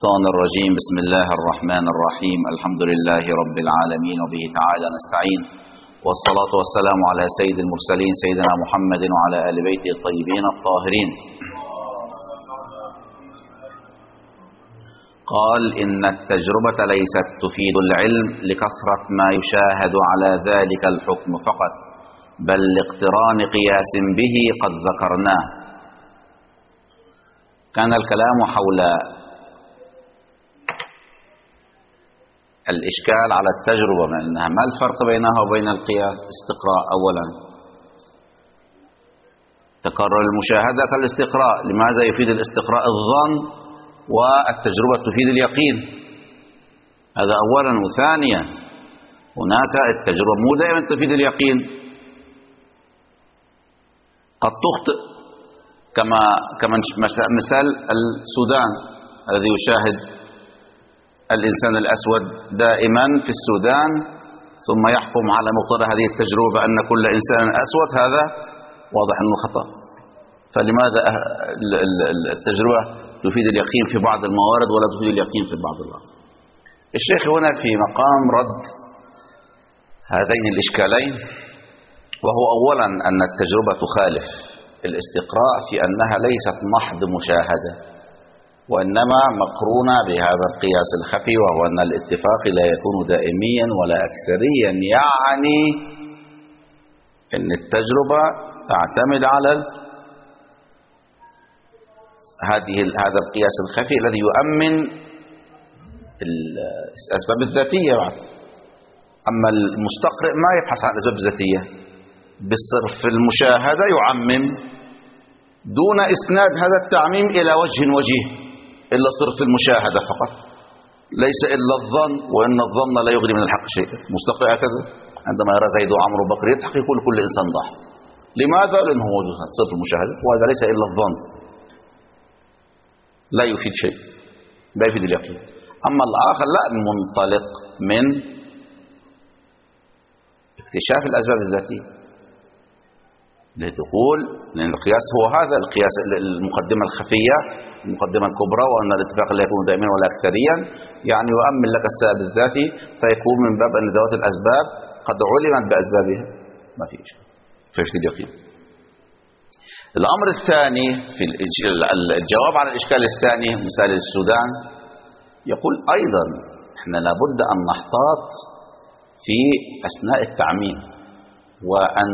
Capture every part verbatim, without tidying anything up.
الشيطان الرجيم. بسم الله الرحمن الرحيم. الحمد لله رب العالمين وبه تعالى نستعين، والصلاة والسلام على سيد المرسلين سيدنا محمد وعلى آل بيته الطيبين الطاهرين. قال إن التجربة ليست تفيد العلم لكثرة ما يشاهد على ذلك الحكم فقط، بل لاقتران قياس به قد ذكرناه. كان الكلام حول الإشكال على التجربة، أنها ما الفرق بينها وبين القياس؟ استقراء أولا، تكرر المشاهدة كالاستقراء. لماذا يفيد الاستقراء الظن والتجربة تفيد اليقين؟ هذا أولا. وثانيا، هناك التجربة مو دائما تفيد اليقين، قد تخطئ، كما كما مثال السودان الذي يشاهد الإنسان الأسود دائما في السودان، ثم يحكم على مقتضى هذه التجربة أن كل إنسان أسود، هذا واضح أنه خطأ. فلماذا التجربة تفيد اليقين في بعض الموارد ولا تفيد اليقين في بعض الوقت؟ الشيخ هنا في مقام رد هذين الإشكالين، وهو أولا أن التجربة تخالف الاستقراء في أنها ليست محض مشاهدة، وإنما مقرونة بهذا القياس الخفي، وهو أن الاتفاق لا يكون دائميا ولا أكثريا. يعني أن التجربة تعتمد على هذه هذا القياس الخفي الذي يؤمن الأسباب الذاتية بعد. أما المستقرئ ما يبحث عن الأسباب الذاتية، بالصرف المشاهدة يعمم دون إسناد هذا التعميم إلى وجه وجيه، إلا صرف المشاهدة فقط، ليس إلا الظن، وإن الظن لا يغني من الحق شيئا. مستقرئ هكذا عندما يرى زيد وعمرو وبكر يضحك يقول كل إنسان ضحك. لماذا؟ لأنه موجود صرف المشاهدة، وهذا ليس إلا الظن، لا يفيد شيء، لا يفيد اليقين. أما الآخر لا، منطلق من اكتشاف الأسباب الذاتية لتقول، لأن القياس هو هذا القياس، المقدمة الخفية، المقدمة الكبرى، وأن الاتفاق لا يكون دائما ولا أكثريا، يعني يؤمن لك السبب الذاتي، فيكون من باب أن ذوات الأسباب قد علمت بأسبابها، ما في إشكال، فيفيد اليقين. الأمر الثاني في الجواب على الإشكال الثاني، مثال السودان، يقول أيضا إحنا لابد أن نحتاط في أثناء التعميم، وأن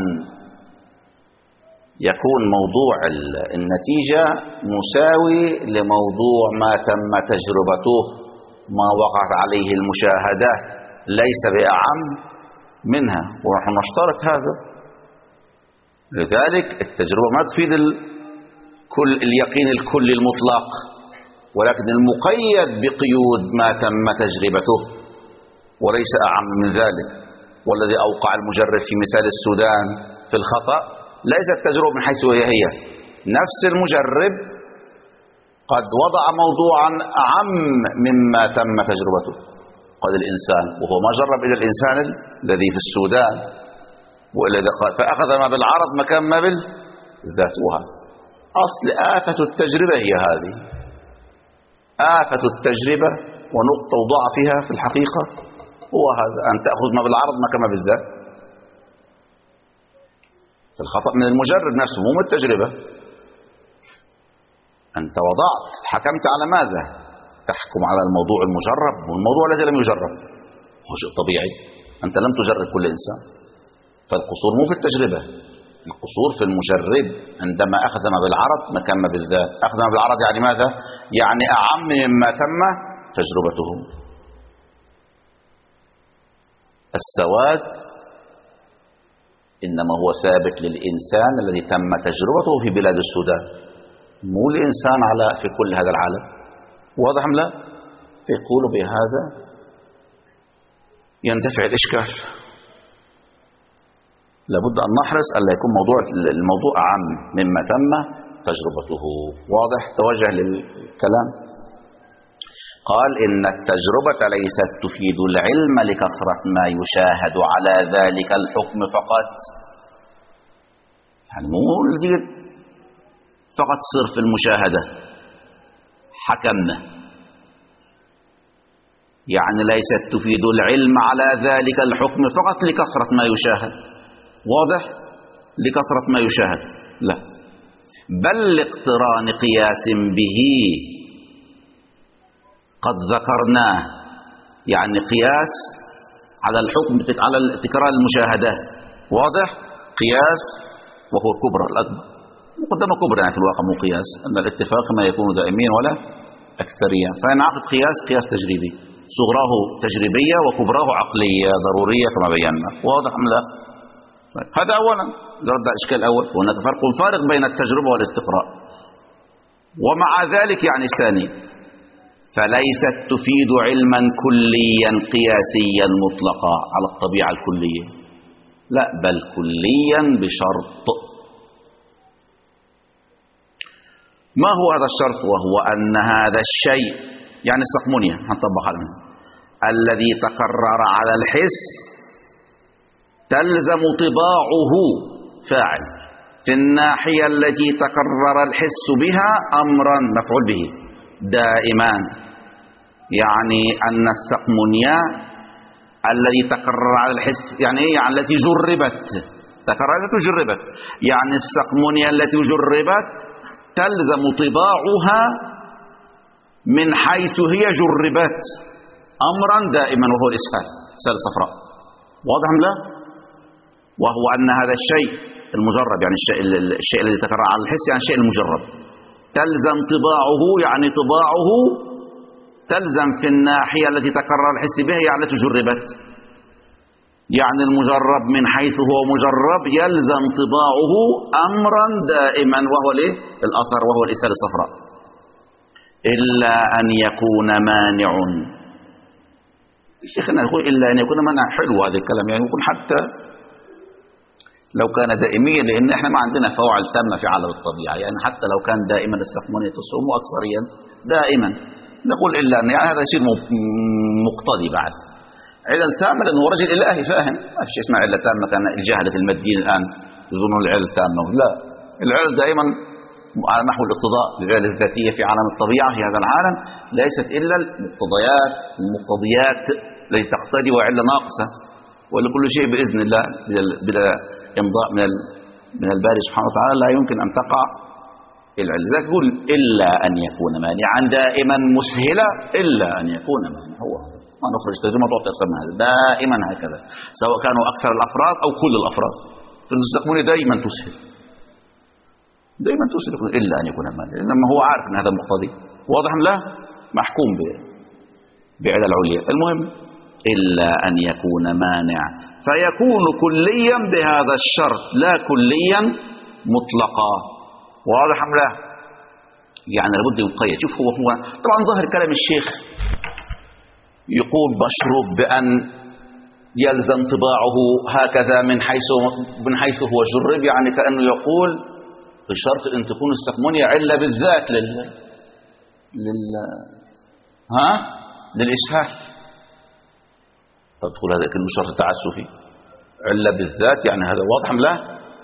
يكون موضوع النتيجة مساوي لموضوع ما تم تجربته، ما وقعت عليه المشاهدة، ليس بأعم منها، ونحن نشترط هذا. لذلك التجربة ما تفيد الكل اليقين الكلي المطلق، ولكن المقيد بقيود ما تم تجربته، وليس أعم من ذلك. والذي أوقع المجرب في مثال السودان في الخطأ ليس التجربة من حيث هي هي، نفس المجرب قد وضع موضوعا أعم مما تم تجربته. قد الإنسان، وهو ما جرب إلى الإنسان الذي في السودان، فأخذ ما بالعرض مكان ما بالذات. وهذا أصل آفة التجربة، هي هذه آفة التجربة ونقطة ضعفها في الحقيقة هو هذا، أن تأخذ ما بالعرض مكان ما بالذات. الخطأ من المجرب نفسه، مو من التجربة. أنت وضعت، حكمت على ماذا؟ تحكم على الموضوع المجرب والموضوع الذي لم يجرب، هو شيء طبيعي. أنت لم تجرب كل إنسان، فالقصور مو في التجربة، القصور في المجرب عندما أخذ ما بالعرض مكان ما بالذات. أخذ ما بالعرض يعني ماذا؟ يعني أعم مما تم تجربته. السواد إنما هو ثابت للإنسان الذي تم تجربته في بلاد السودان، مو الإنسان على في كل هذا العالم. واضح أم لا؟ فيقولوا بهذا ينتفع الإشكال. لابد أن نحرص ألا يكون موضوع الموضوع أعم مما تم تجربته. واضح؟ توجه للكلام. قال إن التجربة ليست تفيد العلم لكثرة ما يشاهد على ذلك الحكم فقط. يعني مو فقط صرف المشاهدة حكمنا، يعني ليست تفيد العلم على ذلك الحكم فقط لكثرة ما يشاهد، واضح؟ لكثرة ما يشاهد، لا، بل لاقتران قياس به قد ذكرناه، يعني قياس على الحكم على تكرار المشاهدات، واضح؟ قياس وهو الكبرى الأكبر، مقدمة كبرى يعني في الواقع مو قياس، أن الاتفاق ما يكون دائميا ولا أكثريا، فينعقد قياس قياس تجريبي، صغراه تجريبية وكبراه عقلية ضرورية كما بينا، واضح أم لا؟ هذا أولا نرد على الإشكال الأول، هناك فرق فارق بين التجربة والاستقراء. ومع ذلك يعني ثاني، فليست تفيد علما كليا قياسيا مطلقا على الطبيعة الكلية، لا، بل كليا بشرط. ما هو هذا الشرط؟ وهو أن هذا الشيء يعني السقمونية هنطبق عليه الذي تكرر على الحس تلزم طباعه فاعل في الناحية التي تكرر الحس بها أمرا مفعول به دائما، يعني أن السقمونية الذي تكرر على الحس يعني إيه؟ يعني التي جربت، تكررت وجربت، يعني السقمونية التي جربت تلزم طباعها من حيث هي جربت أمرا دائما وهو الإسهال، إسهال الصفراء، واضح أم لا؟ وهو أن هذا الشيء المجرب يعني الشيء, الشيء الذي تكرر على الحس يعني الشيء المجرب تلزم طباعه، يعني طباعه تلزم في الناحية التي تكرر الحس بها يعني التي جربت، يعني المجرب من حيث هو مجرب يلزم طباعه أمرا دائما وهو الأثر وهو الإسهال الصفراء، إلا أن يكون مانع. شيخنا نقول إلا أن يكون مانع، حلو هذا الكلام، يعني يكون حتى لو كان دائميا، لأن احنا ما عندنا فواعل تامة في عالم الطبيعة، يعني حتى لو كان دائما السقمونية تصوم أكثريا دائما نقول إلا أن يعني هذا يصير مقتضي بعد علل تامة، لأنه رجل إلهي فاهم، ما في شيء اسمه علة تامة. كان الجاهلة الماديين الآن يظنون العلل تامة، لا، العلل دائما على نحو الاقتضاء، العلل الذاتية في عالم الطبيعة في هذا العالم ليست إلا المقتضيات المقتضيات التي تقتضي وعلة ناقصة، ولكل شيء بإذن الله بلا إمضاء من من الباري سبحانه وتعالى لا يمكن أن تقع العلة. لذلك يقول إلا أن يكون مانعا دائما مسهلا، إلا أن يكون مانعا، هو ما نخرج ترجمة تعطي أكثر من هذا، دائما هكذا سواء كانوا أكثر الأفراد أو كل الأفراد، فالسقمونية دائما تسهل، دائما تسهل إلا أن يكون مانعا، لما هو عارف أن هذا مقتضي، واضح لا محكوم بعلة العليا. المهم إلا أن يكون مانع فيكون كليا بهذا الشرط لا كليا مطلقا، واضح أم لا؟ يعني لابد يقيد. شوف هو هو طبعا ظاهر كلام الشيخ يقول مشروب بأن يلزم طباعه هكذا من حيث من حيث هو جرب، يعني كأنه يقول بشرط أن تكون السقمونية علة بالذات لل لل ها للإسهال. تدخل هذا كلمة شرط تعسفي، علة بالذات يعني هذا واضح أم لا؟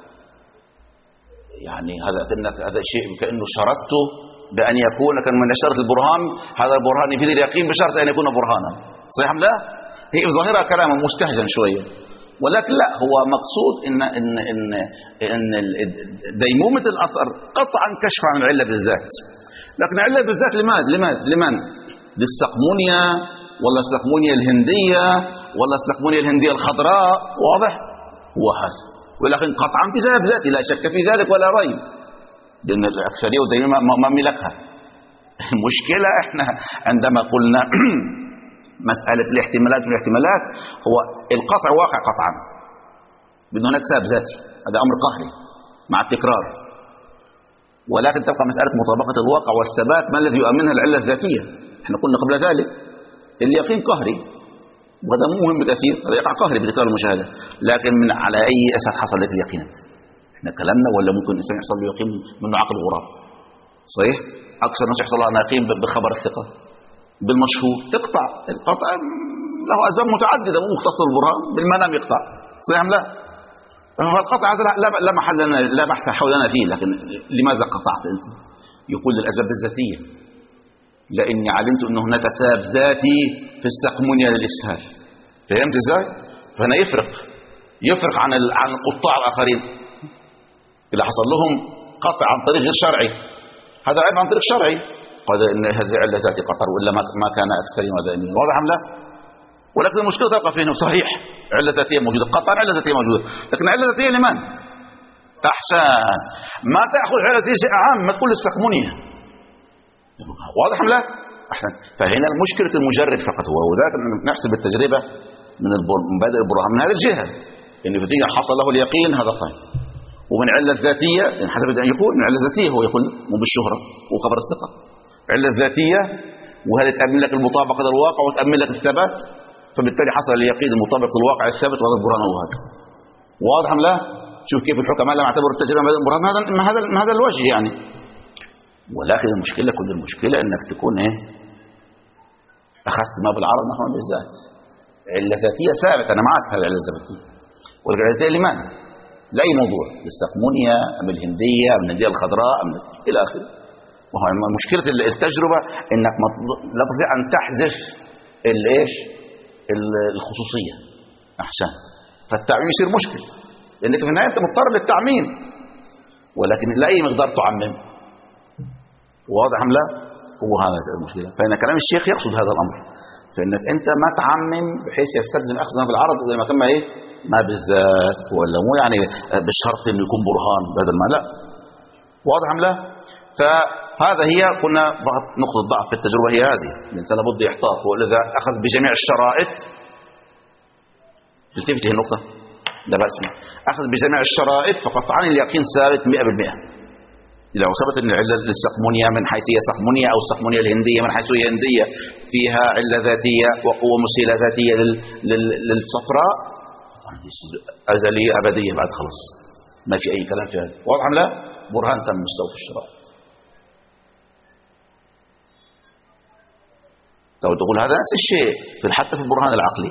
يعني هذا كأنك هذا شيء كأنه شرطته بأن يكون كان من شرط البرهان، هذا البرهان يفيد اليقين بشرط أن يكون برهانا، صحيح أم لا؟ هي ظاهرة كلام مستهجن شوية، ولكن لا، هو مقصود إن إن إن إن ديمومة الأثر قطعا كشف عن العلة بالذات، لكن العلة بالذات لماذا؟ لمن؟ لمن؟ للسقمونية ولا السقمونية الهندية ولا السقمونية الهندية الخضراء، واضح؟ هو هذا، ولكن قطعا في سبب ذاتي لا شك في ذلك ولا ريب، لأن الأكثرية دائما ما ملكها. المشكلة احنا عندما قلنا مسألة الاحتمالات والاحتمالات، هو القطع واقع قطعا بدون هناك سبب ذاتي، هذا أمر قهري مع التكرار، ولكن تبقى مسألة مطابقة الواقع والثبات ما الذي يؤمنها العلة الذاتية. احنا قلنا قبل ذلك اليقين قهري، وهذا مهم كثير، هذا يقع قهري بتكرار المشاهدة، لكن من على أي أساس حصل لك اليقينات؟ احنا كلامنا ولا ممكن الإنسان يحصل له يقين منه عقل غراب؟ صحيح؟ أكثر الناس يحصل لها يقين بخبر الثقة بالمشهور، تقطع القطع له أسباب متعددة مو مختص البرهان، بالمنام يقطع، صحيح أم لا؟ فالقطع هذا لا محل لنا لا بحث حولنا فيه، لكن لماذا قطعت أنت؟ يقول للأسباب الذاتية، لأني علمت أن هناك سبب ذاتي في في السقمونية للإسهال. فهمت ازاي؟ فهنا يفرق يفرق عن عن القطاع الآخرين اللي حصل لهم قطع عن طريق غير شرعي، هذا عيب عن طريق شرعي، قال إن هذه علة ذات قطر وإلا ما كان أكثرين ودائمين. واضح أم لا؟ ولكن المشكلة تبقى فيه. صحيح علة ذاتية موجودة قطعا، علة ذاتية موجودة، لكن علة ذاتية لمن؟ أحسن، ما تأخذ علة ذاتية شيء عام، ما تقول السقمونية. واضح أم لا؟ أحسن. فهنا المشكلة المجرب فقط هو، وذلك نحسب التجربة من مبادئ البرهان من هذه الجهة، إن في حصل له اليقين هذا خير. ومن علة ذاتية حسب أن يقول من علة ذاتية هو يقول مو بالشهرة وخبر الثقة، علة ذاتية وهذا تأمن لك المطابقة للواقع وتأمن لك الثبات، فبالتالي حصل اليقين المطابق للواقع الثابت وهذا البرهان هو هذا. واضح أم لا؟ شوف كيف الحكماء لم يعتبروا التجربة من البرهان هذا من هذا من هذا الوجه يعني. ولكن المشكلة كل المشكلة انك تكون ايه اخذت ما بالعرض نحو بالذات. علة ذاتية ثابتة، انا معك هذه العلة الذاتية، والعلة الذاتية لمن؟ لأي موضوع، للسقمونية أم الهندية أم الهندية الخضراء أم إلى آخره. وهو مشكلة التجربة انك لا تستطيع ان تحذف الايش؟ الخصوصية. احسن. فالتعميم يصير مشكل، لانك في النهاية انت مضطر للتعميم، ولكن لا اي مقدار تعمم. واضح ام لا؟ هو هذا المشكلة. فإن كلام الشيخ يقصد هذا الأمر، فإنك أنت ما تعمم بحيث يستلزم أخذ ما بالعرض وإذا ما تم إيه ما بالذات، ولا مو يعني بشرط إنه يكون برهان بدل ما لا. واضح ام لا؟ فهذا هي قلنا نقطة ضعف في التجربة هي هذه، الإنسان لابد يحتاط، وإذا أخذ بجميع الشرائط تلتفتي النقطة لا بأس، أخذ بجميع الشرائط فقطعا اليقين ثابت مئة بالمئة. لو ثبت ان العله للسقمونية من حيث هي سقمونية او السقمونية الهندية من حيث هي هندية فيها علة ذاتية وقوة مسيلة ذاتية لل... لل... للصفراء ازلية ابدية بعد خلاص ما في اي كلام في هذا. واضح ام لا؟ برهان تم مستوى في الشرائع. تو تقول هذا نفس الشيء في حتى في البرهان العقلي،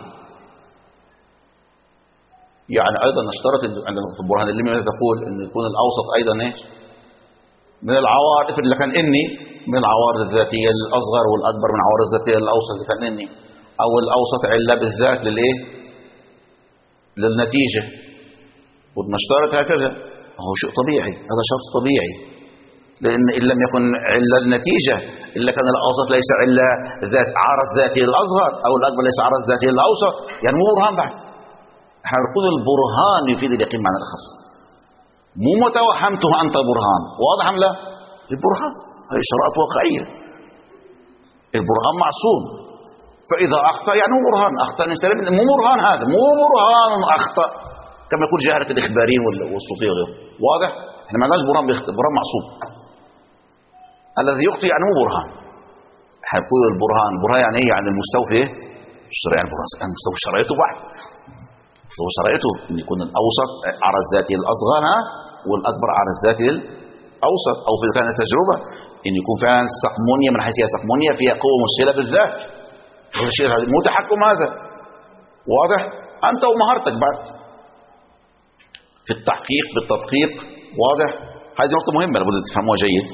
يعني ايضا نشترط عند في البرهان اللي تقول ان يكون الاوسط ايضا ايش من العوارض اللي كان إني من العوارض الذاتية الأصغر والأكبر من العوارض الذاتية الأوسط اللي كان إني، أو الأوسط علة بالذات للإيه للنتيجة، ونشترط هكذا. هو شيء طبيعي، هذا شرط طبيعي، لأن إن لم يكن علة النتيجة إلا كان الأوسط ليس علة ذات عرض ذاتي للأصغر أو الأكبر ليس عرض ذاتي للأوسط، يعني مو برهان بعد. هنقول البرهان يفيد اليقين معنى الأخص، مو متوهمته أنت برهان. واضح أم لا؟ البرهان هذه شرائط واقعية، البرهان معصوم، فإذا أخطأ يعني هو برهان، أخطأ الإنسان مو برهان، هذا مو برهان أخطأ كما يقول جاهلة الإخباريين والصوفية وغيره. واضح؟ احنا ما عندناش برهان بيخطئ، برهان معصوم. الذي يخطئ يعني مو برهان. هنقول البرهان برهان يعني ايه؟ يعني المستوفي الشرعي، يعني برهان المستوفي شرعيته واحد، هو شرعيته ان يكون الاوسط عرض ذاتي للاصغر ها والاكبر عرض ذاتي للاوسط، او في كانت تجربه ان يكون فعلا سقمونية من حيث هي سقمونية فيها قوه مسهله بالذات. هذا الشيء مو تحكم هذا. واضح؟ انت ومهارتك بعد في التحقيق بالتدقيق. واضح؟ هذه نقطه مهمه لابد تفهموها جيد.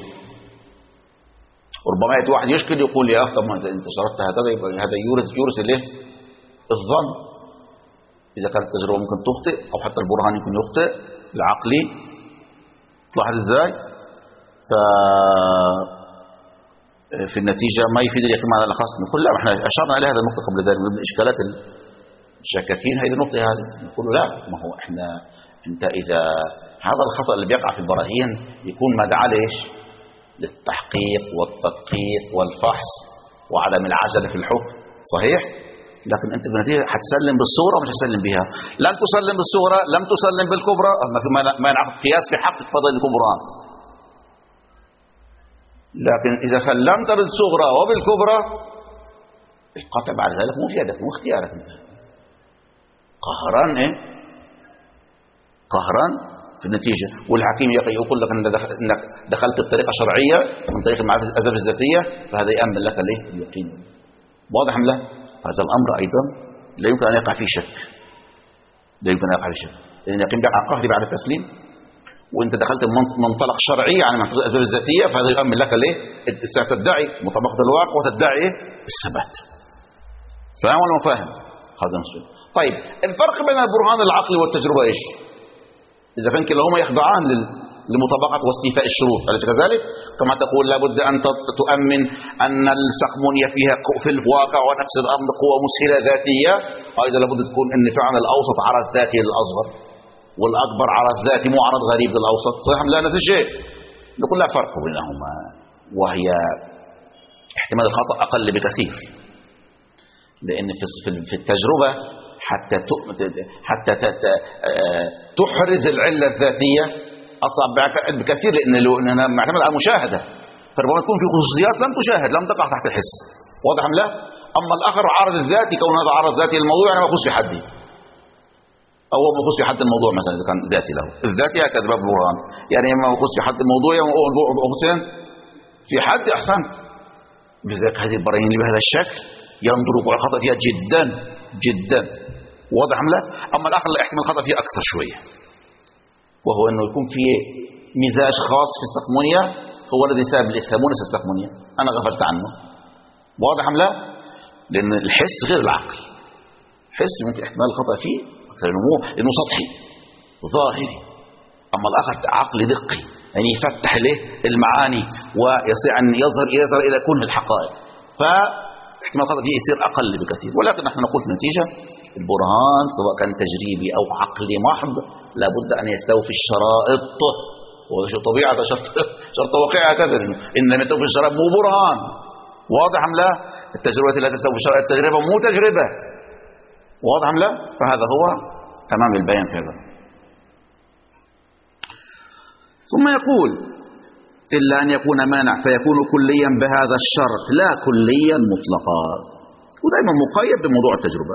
وربما يأتي واحد يشكل يقول يا اخ طب ما انت شرطت هذا، هذا يورث يورث الايه الظن. إذا كانت التجربة ممكن تخطئ أو حتى البرهان يمكن يخطئ العقلي، تلاحظ إزاي؟ ف في النتيجة ما يفيد اليقين معنى الأخص. نقول لا، احنا أشرنا إلى هذا النقطة قبل ذلك من إشكالات الشكاكين هذه النقطة هذه. نقول لا، ما هو احنا أنت إذا هذا الخطأ اللي بيقع في البراهين يكون مدعاة ليش؟ للتحقيق والتدقيق والفحص وعدم العجلة في الحكم. صحيح؟ لكن انت بالنتيجه هتسلم بالصوره مش هتسلم بها. لن تسلم بالصوره، لم تسلم بالكبرى، ما ينعقد قياس في حق فضل الكبرى. لكن اذا سلمت بالصغرى وبالكبرى القطع بعد ذلك مو في يدك، مو اختيارك، قهرا ايه قهرا في النتيجه. والحكيم يقول لك انك دخلت بطريقه شرعيه من طريق المعرفه الاسباب الذاتيه، فهذا يامن لك الايه اليقين. واضح ام لا؟ هذا الأمر أيضا لا يمكن أن يقع فيه شك، لا يمكن أن يقع فيه شك، لأن اليقين بيقع قهري بعد التسليم، وأنت دخلت منطلق شرعي يعني منطلق الأسباب الذاتية، فهذا يؤمن لك ليه؟ تدعي مطابقة الواقع وتدعي الثبات. فاهم ولا ما فاهم؟ هذا نسوي. طيب الفرق بين البرهان العقلي والتجربة ايش؟ إذا كان كلاهما يخضعان لمطابقة واستيفاء الشروط، أليس كذلك؟ كما تقول لابد أن تؤمن أن السخمونية فيها في الواقع ونفس الأمر قوة مسهلة ذاتية، أيضا لابد تكون أن فعلا الأوسط عرض ذاتي للأصغر والأكبر عرض ذاتي مو عرض غريب للأوسط. صحيح لا نفس الشيء؟ نقول لا فرق بينهما، وهي احتمال الخطأ أقل بكثير، لأن في التجربة حتى حتى تحرز العلة الذاتية أصعب بكثير، لأننا معتمد على المشاهدة، فربما تكون في خصوصيات لم تشاهد، لم تقع تحت الحس. واضح أم لا؟ أما الآخر عرض الذاتي، كون هذا عرض ذاتي للموضوع يعني ما يخص في حدي، أو ما يخص في حد الموضوع مثلا إذا كان ذاتي له. الذاتي هكذا باب البرهان، يعني ما يخص في حد الموضوع يخص في حد. أحسنت. بذلك هذه البراهين اللي بهذا الشكل ينظر وقوع الخطأ فيها جدا جدا. واضح أم لا؟ أما الآخر لا احتمال الخطأ فيه أكثر شوية، وهو أنه يكون في مزاج خاص في السخمونية هو الذي سبب الإسهامونس السخمونية، أنا غفلت عنه. واضح أم لا؟ لأن الحس غير العقل. الحس ممكن احتمال الخطأ فيه أكثر لأنه سطحي ظاهري، أما الآخر عقلي دقي، يعني يفتح له المعاني ويستطيع أن يظهر يظهر إلى كل الحقائق، فاحتمال الخطأ فيه يصير أقل بكثير. ولكن نحن نقول في النتيجة البرهان سواء كان تجريبي أو عقلي محض لابد أن يستوفي الشرائط، وهذا شيء طبيعي، هذا شرط شرط واقعي هكذا، إن لم يستوفي الشرائط مو برهان. واضح أم لا؟ التجربة لا تستوفي الشرائط، التجربة مو تجربة. واضح أم لا؟ فهذا هو تمام البيان في هذا. ثم يقول إلا أن يكون مانع فيكون كليا بهذا الشرط لا كليا مطلقا، ودائما مقيد بموضوع التجربة.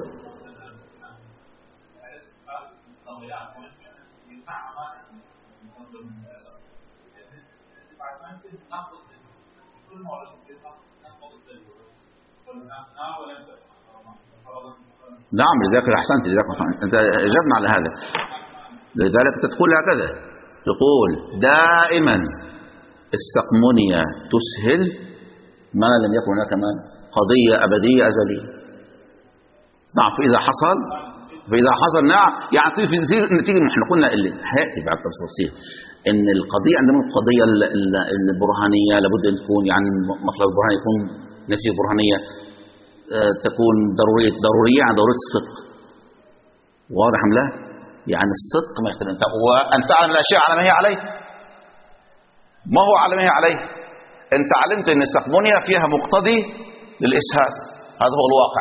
نعم لذلك أحسنت، لذلك أنت أجبنا على هذا. لذلك تقول هكذا، تقول دائما السقمونية تسهل ما لم يكن هناك قضية أبدية أزلية. نعم فإذا حصل فإذا حصل نعم يعني في نتيجة نحن قلنا اللي هيأتي بعد تفصيل إن القضية عندما القضية البرهانية لابد أن تكون يعني مطلب البرهان يكون نتيجة برهانية تكون ضرورية ضرورية عن ضرورة الصدق. واضح أم لا؟ يعني الصدق ما يختلف أنت وأن تعلم الأشياء على ما هي عليه. ما هو على ما هي عليه؟ أنت علمت أن السقمونية فيها مقتضي للإسهال، هذا هو الواقع.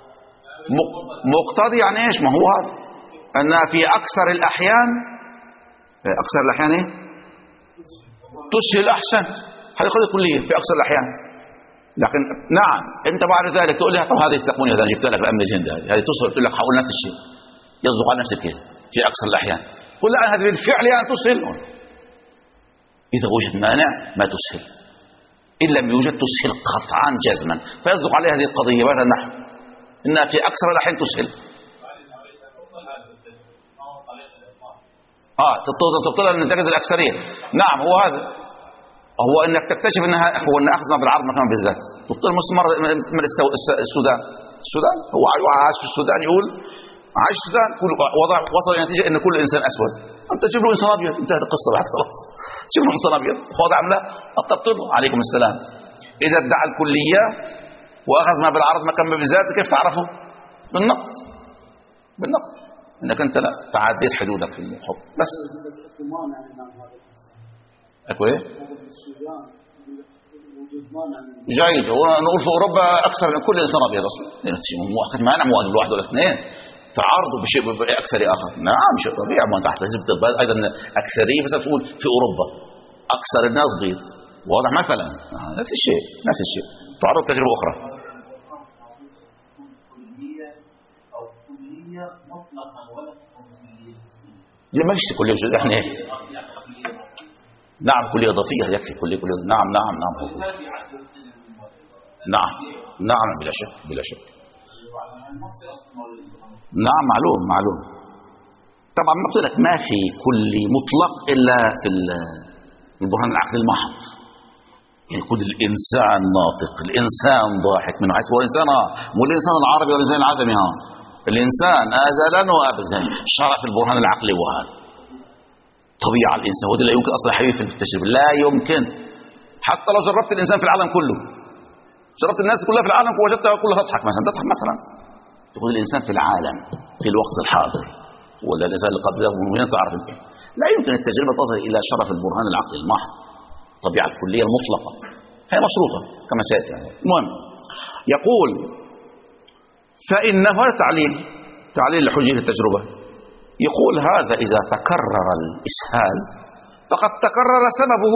مقتضي يعني إيش؟ ما هو هذا أنها في أكثر الأحيان في أكثر الأحيان إيه؟ تسهل أحسن، هذه قضية كلية في أكثر الأحيان. لكن نعم أنت بعد ذلك تقول لي طب هذه السقمونية أنا جبت لك الأمن الهند هذه تسهل، تقول لك حاول نفس الشيء يصدق على نفس الكيس في أكثر الأحيان. قل لا هذه بالفعل يعني تسهل. إذا وجد مانع ما تسهل، إن لم يوجد تسهل قطعا جزما، فيصدق عليه هذه القضية مثلا نحن إنها في أكثر الأحيان تسهل. آه تبطل النتائج الأكثرية. نعم هو هذا هو إنك تكتشف إنها هو إن أخذنا بالعرض مكان بالذات تبطل مستمر من السودان. السودان هو عايش في السودان يقول عايش في السودان كل وضع وصل إلى نتيجة إن كل إنسان أسود، أنت تجيب له إنسان أبيض انتهت القصة بعد خلاص. تجيب له إنسان أبيض واضح أم لا؟ تبطله. عليكم السلام. إذا ادعى الكلية وأخذ ما بالعرض مكان بالذات كيف تعرفه؟ بالنقد. بالنقد إنك أنت لا تعديت حدودك في الحكم بس. أكوي جيد. ونقول في أوروبا أكثر من كل إنسان أبيض أصلا، مو أخذ مانع مو واحد ولا اثنين تعارضوا بشيء أكثر آخر. نعم شيء طبيعي، ما تحت حزب أيضا أكثرية بس تقول في أوروبا أكثر الناس بيض. واضح مثلا نفس الشيء نفس الشيء تعرض تجربة أخرى. لا ما فيش كلية جزء احنا نعم كلية إضافية يكفي كلية كلية. نعم نعم نعم نعم نعم بلا شك بلا شك. نعم معلوم معلوم. طبعا ما قلت لك ما في كل مطلق إلا في البرهان العقل المحض، يكون الإنسان ناطق، الإنسان ضاحك منه حيث هو إنسان، مو الإنسان العربي ولا الإنسان العجمي، ها الإنسان أزلا وأبدا. شرف البرهان العقلي، وهذا طبيعة الإنسان، وده لا يمكن أصلا حبيبي في التجربة، لا يمكن. حتى لو جربت الإنسان في العالم كله، جربت الناس كلها في العالم وجدتها كلها تضحك مثلا، تضحك مثلا، تقول الإنسان في العالم في الوقت الحاضر ولا الإنسان اللي قبله من تعرف انت، لا يمكن التجربة تصل إلى شرف البرهان العقلي المحض، الطبيعة الكلية المطلقة هي مشروطة كما سيأتي. المهم يقول فإنه، هذا تعليل تعليل لحجية التجربة، يقول هذا إذا تكرر الإسهال فقد تكرر سببه.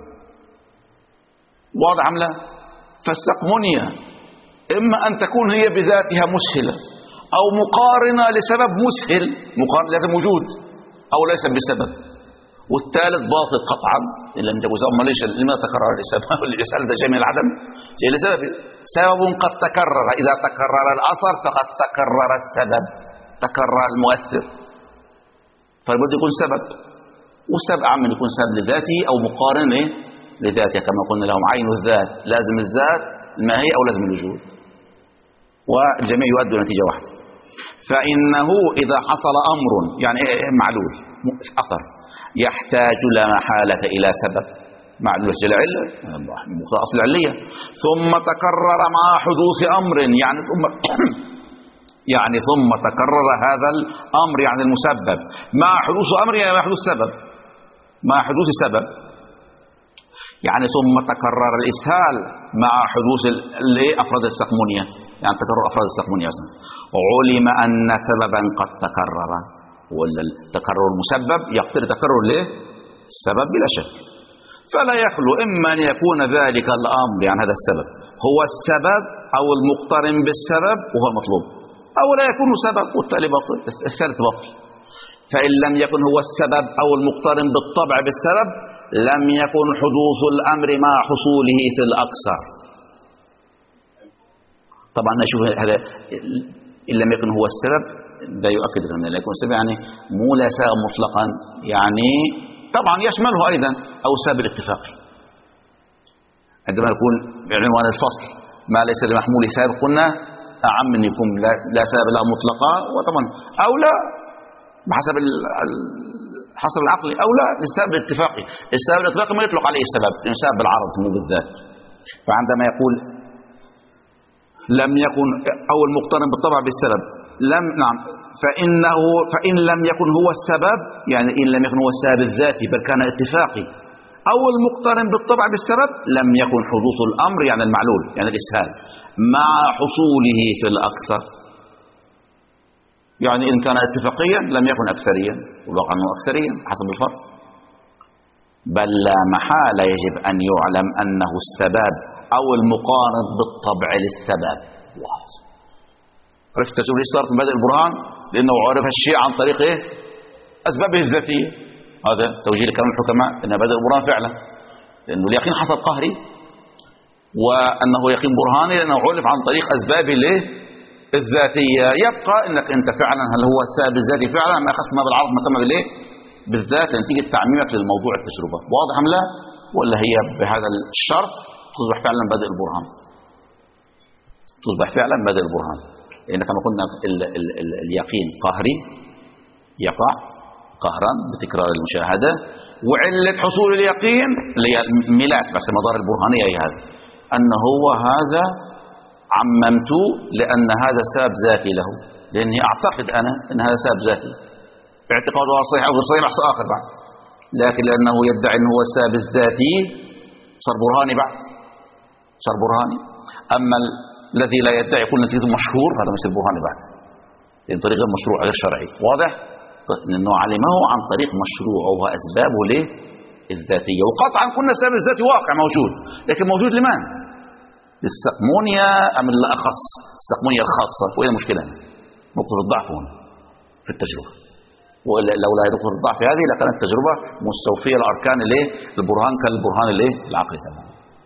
واضح أم لا؟ فالسقمونيا إما أن تكون هي بذاتها مسهلة أو مقارنة لسبب مسهل، مقارنة لازم وجود أو ليس بسبب، والثالث باطل قطعا إن لم تكن سبب. ليش لما تكرر السبب؟ الإسهال ده جاي من العدم، جاي لسبب، سبب قد تكرر، إذا تكرر الأثر فقد تكرر السبب، تكرر المؤثر، فالبد يكون سبب، والسبب عم يكون سبب لذاته أو مقارن إيه؟ لذاته، كما قلنا لهم عين الذات لازم الذات الماهية أو لازم الوجود، والجميع يؤدي نتيجة واحدة. فإنه إذا حصل أمر يعني معلول أثر يحتاج لا محالة إلى سبب معلول العلة أصل العلية، ثم تكرر مع حدوث أمر يعني ثم يعني ثم تكرر هذا الأمر يعني المسبب مع حدوث أمر يعني مع حدوث سبب، مع حدوث سبب يعني ثم تكرر الإسهال مع حدوث أفراد السقمونية، يعني تكرر أفراد السقمونية مثلا، وعلم أن سببا قد تكرر، ولا التكرر المسبب يقتضي تكرر ليه؟ السبب بلا شك. فلا يخلو إما أن يكون ذلك الأمر يعني هذا السبب هو السبب أو المقترن بالسبب وهو المطلوب، أو لا يكون سبب والتالي باطل، الثالث باطل. فإن لم يكن هو السبب أو المقترن بالطبع بالسبب لم يكن حدوث الأمر مع حصوله في الأكثر. طبعا نشوف هذا إن لم يكن هو السبب ده يؤكد أن لا يكون السبب يعني مو لا سبب مطلقا، يعني طبعا يشمله أيضا أو السبب الاتفاقي. عندما يكون بعنوان الفصل ما ليس لمحمول سبب قلنا أعم من يكون لا, لا سبب له مطلقا، وطبعا أو لا بحسب حسب العقل أو لا السبب الاتفاقي. السبب الاتفاقي ما يطلق عليه السبب، السبب بالعرض مو بالذات. فعندما يقول لم يكن أو المقترن بالطبع بالسبب لم نعم فإنه فإن لم يكن هو السبب يعني إن لم يكن هو السبب الذاتي بل كان اتفاقي أو المقترن بالطبع بالسبب لم يكن حدوث الأمر يعني المعلول يعني الإسهال مع حصوله في الأكثر، يعني إن كان اتفاقيا لم يكن أكثريا، والواقع أنه أكثريا حسب الفرق. بل لا محالة يجب أن يعلم أنه السبب أو المقارن بالطبع للسبب. عرفت التجربة اللي صارت من بدء البرهان لأنه عرف الشيء عن طريق إيه؟ أسبابه الذاتية. هذا توجيه لكلام الحكماء أن بدء البرهان فعلا لأنه اليقين حصل قهري، وأنه يقين برهاني لأنه عرف عن طريق أسبابه ليه؟ الذاتية. يبقى أنك أنت فعلا هل هو السبب الذاتي فعلا ما أخذت ما بالعرض ما تم بالإيه؟ بالذات نتيجة تعميمك للموضوع التجربة. واضح أم لا؟ ولا هي بهذا الشرط تصبح فعلا بدء البرهان، تصبح فعلا بدء البرهان. لأن كما قلنا ال ال ال اليقين قهري يقع قهرا بتكرار المشاهدة، وعلة حصول اليقين اللي هي الملاك بس مدار البرهانية هي هذا أن هو هذا عممت لأن هذا سبب ذاتي له، لأني أعتقد أنا أن هذا سبب ذاتي اعتقاده صحيح أو غير صحيح بحث آخر بعد، لكن لأنه يدعي أنه هو السبب الذاتي صار برهاني بعد، صار برهاني. أما الذي لا يدعي يكون نتيجته مشهور هذا مش برهاني بعد، لأن طريق غير مشروع غير شرعي. واضح؟ لأنه علمه عن طريق مشروع وهو أسبابه ليه؟ الذاتية. وقطعا كنا السبب الذاتي واقع موجود، لكن موجود لمن؟ للسقمونيا أم الأخص؟ السقمونيا الخاصة. وإيه المشكلة؟ نقطة الضعف هنا في التجربة، ولولا نقطة الضعف هذه لكانت التجربة مستوفية الأركان الايه؟ البرهان كالبرهان الايه؟ العقلي تماما.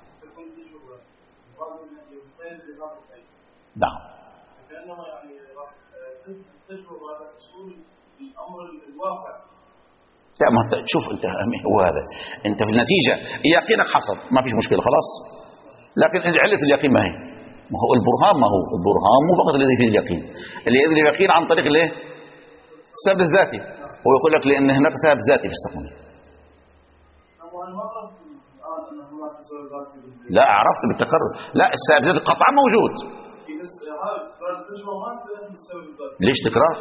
نعم. كأنما يعني راح التجربة على حصول الأمر الواقع لا ما انت شوف انت هو هذا، انت في النتيجة يقينك حصل ما فيش مشكلة خلاص، لكن علة اليقين ما هي، ما هو البرهان، ما هو البرهان مو فقط الذي فيه اليقين، اللي يدري اليقين عن طريق الايه؟ السبب الذاتي. هو يقول لك لان هناك سبب ذاتي في السقمية. لا عرفت بالتكرر، لا السبب الذاتي قطعا موجود. ليش تكرار؟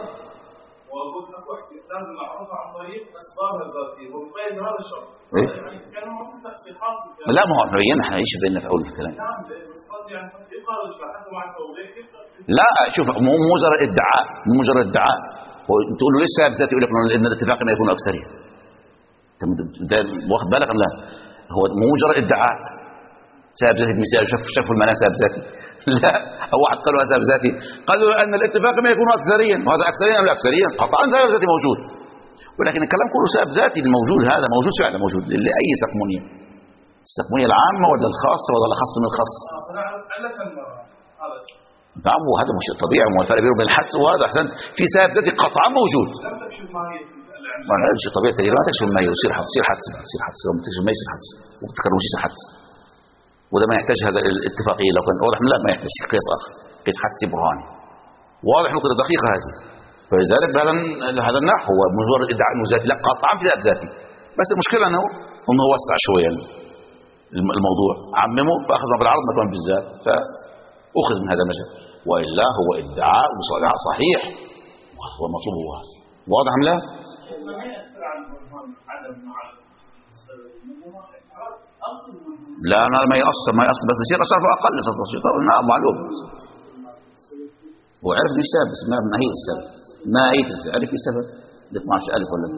لازم اعرفها عن طريق اسبابها الذاتيه وبين هذا الشرط. إيه؟ يعني كان ممكن تحصيل خاص. لا ما هو بينا احنا ايش بيننا في اول الكلام. نعم بس قصدي يعني يقال حتى مع التوضيح. لا شوف مو مجرد ادعاء، مو مجرد ادعاء. تقول له ليش سبب ذاتي؟ يقول لك ان الاتفاق ما يكون اكثريه. انت واخد بالك ام لا؟ هو مو مجرد ادعاء سبب ذاتي مثال شاف شافوا المنام سبب ذاتي. لا هو واحد قالوا هذا سبب ذاتي، قالوا ان الاتفاق ما يكون اكثريا، وهذا اكثريا ام لا اكثريا؟ قطعا سبب ذاتي موجود، ولكن الكلام كله سبب ذاتي الموجود، هذا موجود فعلا موجود لاي سقمونيه، السقمونيه العامه ولا الخاصه ولا الاخص من الخاص. نعم وهذا مش طبيعي، ما الفرق بينه وبين الحدس وهذا احسنت، في سبب ذاتي قطعا موجود. ما نقولش طبيعه التغيير ما تكشف ما يصير حدث، يصير حدث يصير حدث لو ما تكشف ما يصير حدث، وبتكررش يصير حدث، وده ما يحتاج هذا الاتفاقيه لو كان واضح لا ما يحتاج قياس اخر، قياس حدسي برهاني واضح، نقطه دقيقه هذه. فلذلك بهذا هذا النحو هو مجرد ادعاء انه ذاتي، لا قطعا في ذات ذاتي، بس المشكله انه انه وسع شويه الموضوع، عممه فاخذنا بالعرض ما كان بالذات، فاخذ من هذا المجال، والا هو ادعاء وصالح صحيح وهو مطلوب هو هذا. واضح ام لا؟ لا أنا ما يأثر ما يأثر بس يصير أثر أقل طبعا نعم معلوم. هو عرف ليش سبب، بس ما ما هي السبب، ما هي عرف ايش السبب ل اثني عشر ألف ولا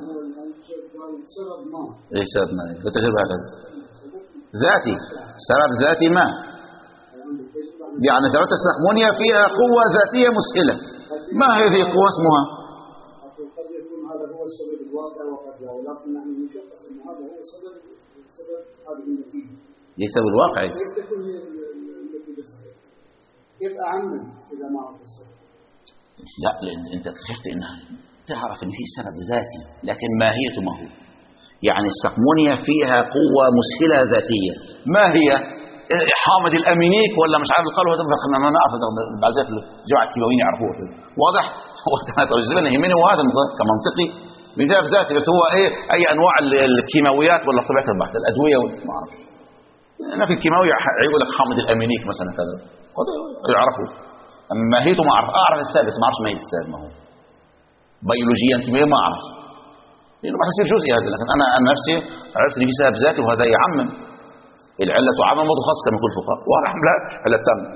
ايش سبب ما بتجربة هذا ذاتي، سبب ذاتي ما يعني سبب السقمونية فيها قوة ذاتية مسئلة، ما هذه القوة اسمها؟ قد يكون هذا هو السبب الواقع وقد لا، ولكن نحن نشخص ان هذا هو سبب سبب هذه النتيجة. ليس بالواقع. كيف تكون النتيجة سبب؟ كيف أعمل إذا ما عرفت السبب؟ لا لأن أنت اكتشفت إنها تعرف إن في سبب ذاتي لكن ماهيته ما هو، يعني السقمونية فيها قوة مسهلة ذاتية، ما هي؟ حامد الأمينيك ولا مش عارف القلب، هذا ما نعرف بعد ذلك الجماعة الكيماويين يعرفوه. واضح؟ طيب زين يهمني وهذا كمنطقي بذات ذاتي، بس هو ايه اي انواع الكيماويات ولا طبيعه البحث الادويه ما اعرف. انا في الكيماوي يقول لك حامض الامينيك مثلا كذا يعرفوا، اما ماهيته ما اعرف، اعرف السبب بس ما اعرفش ماهيه السبب ما هو بيولوجيا كيميائيا ما اعرف لانه بحث يصير جزئي هذا، لكن انا انا نفسي عرفت ان في سبب ذاتي وهذا يعمم العله تعمم وتخصص كما يقول الفقهاء. واضح لا علة تامه.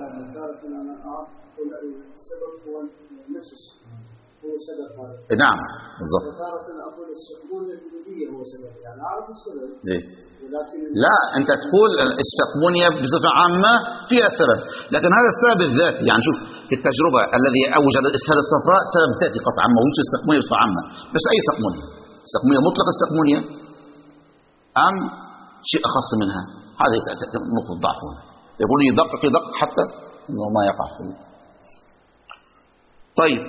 نعم بالضبط. إيه؟ لا انت تقول السقمونية بصفة عامة فيها سبب، لكن هذا السبب الذاتي يعني شوف في التجربة الذي اوجد الاسهال الصفراء سبب ذاتي قطعا موجود في السقمونية بصفة عامة، بس اي سقمونية؟ السقمونية مطلق السقمونية ام شيء اخص منها؟ هذه نقطة ضعف هنا، يقول يدقق يدقق حتى انه ما يقع فيه. طيب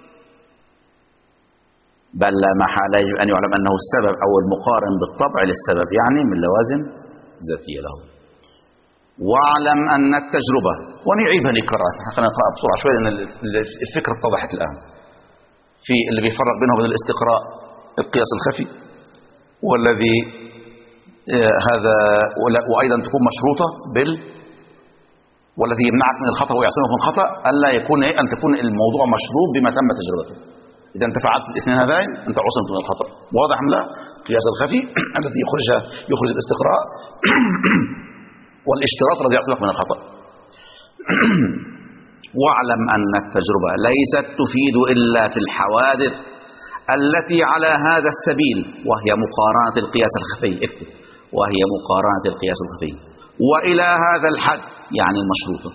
بل لا محالة يجب أن يعلم أنه السبب أو المقارن بالطبع للسبب يعني من لوازم ذاتية له. واعلم أن التجربة، ونعيبها نكررها خلينا نقرأ بسرعة شوية لأن الفكرة اتضحت الآن في اللي بيفرق بينه وبين الاستقراء القياس الخفي والذي هذا وأيضا تكون مشروطة بال والذي يمنعك من الخطأ ويعصمك من الخطأ ألا يكون أن تكون الموضوع مشروط بما تم تجربته. إذا انت فعلت الاثنين هذين انت عصمت من الخطر. واضح ام لا؟ القياس الخفي الذي يخرجها يخرج الاستقراء والاشتراط الذي يعصمك من الخطأ. واعلم أن التجربة ليست تفيد إلا في الحوادث التي على هذا السبيل وهي مقارنة القياس الخفي، اكتب وهي مقارنة القياس الخفي وإلى هذا الحد يعني المشروطة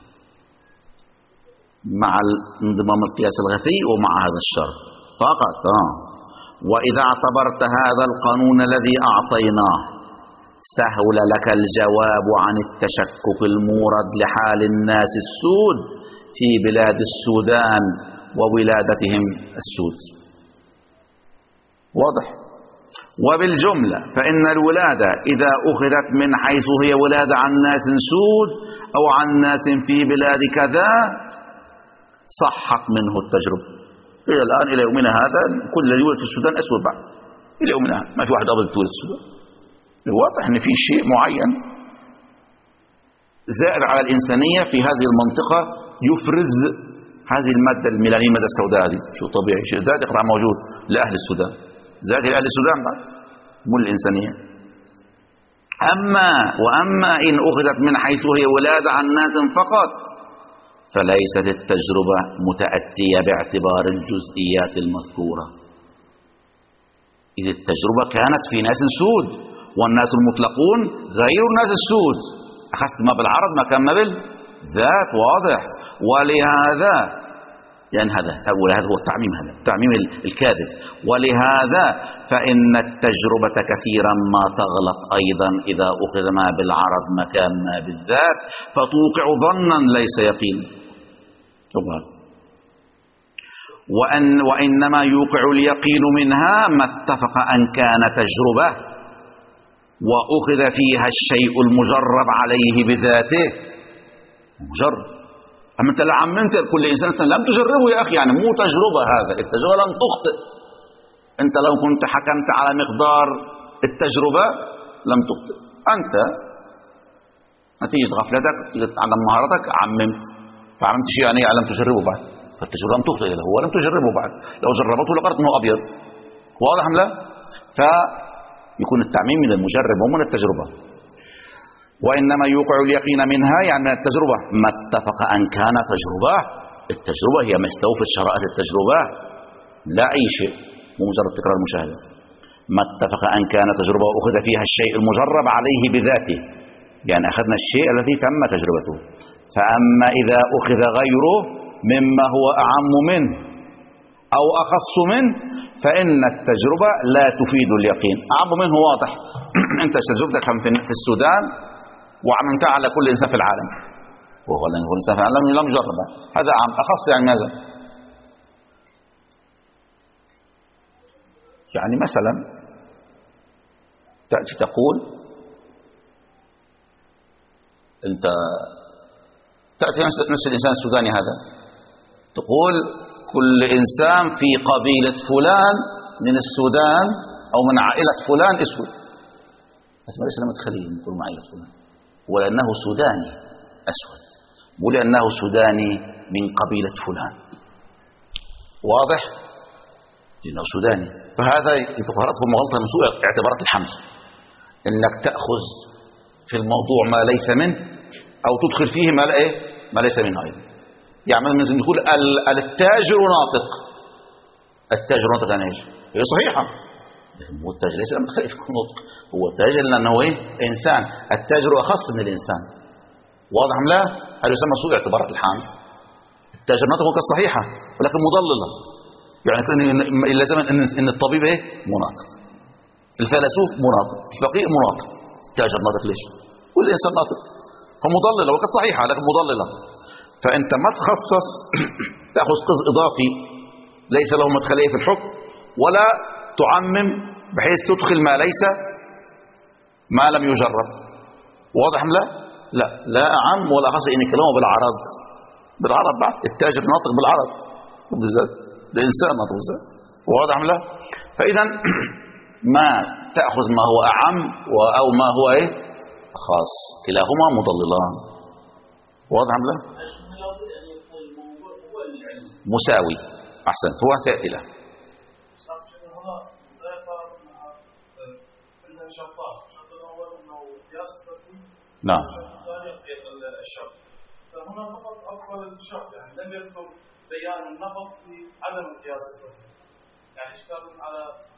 مع انضمام القياس الخفي ومع هذا الشرط فقط. آه. وإذا اعتبرت هذا القانون الذي أعطيناه سهل لك الجواب عن التشكك المورد لحال الناس السود في بلاد السودان وولادتهم السود. واضح؟ وبالجملة فإن الولادة إذا أخذت من حيث هي ولادة عن ناس سود أو عن ناس في بلاد كذا صحت منه التجربة. إلى الآن إلى يومنا هذا كل اللي يولد في السودان أسود بعد إلى يومنا هذا ما في واحد أبيض يولد في السودان. الواضح أن في شيء معين زائد على الإنسانية في هذه المنطقة يفرز هذه المادة الميلانين، المادة السوداء هذه شو طبيعي، شيء زائد يقرأ موجود لأهل السودان، زائد لأهل السودان بعد مو الإنسانية. أما وأما إن أخذت من حيث هي ولادة عن ناس فقط فليست التجربة متأتية باعتبار الجزئيات المذكورة، إذ التجربة كانت في ناس سود والناس المطلقون غير الناس السود، أخذت ما بالعرض ما كان ما بالذات، واضح. ولهذا يعني هذا هذا هو التعميم، هذا التعميم الكاذب. ولهذا فإن التجربة كثيرا ما تغلط أيضا إذا أخذ ما بالعرض مكان ما بالذات فتوقع ظنا ليس يقين. وأن وإنما يوقع اليقين منها ما اتفق أن كان تجربة وأخذ فيها الشيء المجرب عليه بذاته مجرب. أما أنت لا عممت كل إنسان لم تجربه يا أخي، يعني مو تجربة، هذا التجربة لم تخطئ. أنت لو كنت حكمت على مقدار التجربة لم تخطئ، أنت نتيجة غفلتك على مهارتك عممت، فعممت شيء يعني لم تجربه بعد، فالتجربة لم تخطئ، هو لم تجربه بعد، لو جربته لقرأت أنه أبيض، واضح أم لا؟ فيكون التعميم من المجرب ومن التجربة. وإنما يوقع اليقين منها يعني من التجربة ما اتفق أن كان تجربة. التجربة هي ما استوفت شرائط التجربة، لا أي شيء، مو مجرد تكرار المشاهدة. ما اتفق أن كان تجربة وأخذ فيها الشيء المجرب عليه بذاته، يعني أخذنا الشيء الذي تم تجربته. فأما إذا أخذ غيره مما هو أعم منه أو أخص منه فإن التجربة لا تفيد اليقين. أعم منه واضح أنت تجربتك في السودان وعممتها على كل إنسان في العالم، وهو كل إنسان في العالم لم يجرب، هذا عام. أخص يعني ماذا؟ يعني مثلا تأتي تقول أنت تأتي نفس الإنسان السوداني هذا تقول كل إنسان في قبيلة فلان من السودان أو من عائلة فلان أسود، بس ما ليس متخلين يكون من عائلة فلان، ولأنه سوداني أسود، ولأنه سوداني من قبيلة فلان، واضح؟ لأنه سوداني. فهذا يتفرط مغلطة من سوء اعتبارات الحمل، إنك تأخذ في الموضوع ما ليس منه أو تدخل فيه ما لا إيه ما ليس منه أيضا. يعني مثلا نقول التاجر ناطق، التاجر ناطق يعني ايش؟ هي صحيحة، هو التاجر ليس متخلف يكون ناطق، هو تاجر لأنه إيه إنسان، التاجر أخص من الإنسان، واضح أم لا؟ هذا يسمى سوء اعتبارات الحامل. التاجر ناطق هو كالصحيحة ولكن مضللة، يعني إلا زمن إن الطبيب إيه مناطق، الفيلسوف مناطق، الفقيه مناطق، التاجر ناطق ليش؟ كل إنسان ناطق، فمضللة وقد صحيحة لكن مضللة. فأنت ما تخصص تأخذ قسط إضافي ليس له مدخلية في الحكم، ولا تعمم بحيث تدخل ما ليس ما لم يجرب، واضح أم لا؟ لا لا أعم ولا خاص إن كلامه بالعرض، بالعرض بعد التاجر ناطق بالعرض بالذات، الإنسان ناطق بالذات، واضح أم لا؟ فإذا ما تأخذ ما هو أعم أو ما هو إيه خاص، كلاهما مضللان، واضح أم لا؟ مساوي، أحسنت، هو سيأتي له. نعم. فهنا فقط أفضل الشرط، يعني لم يذكر بيان النقض في عدم القياس الفردي، يعني اشكال على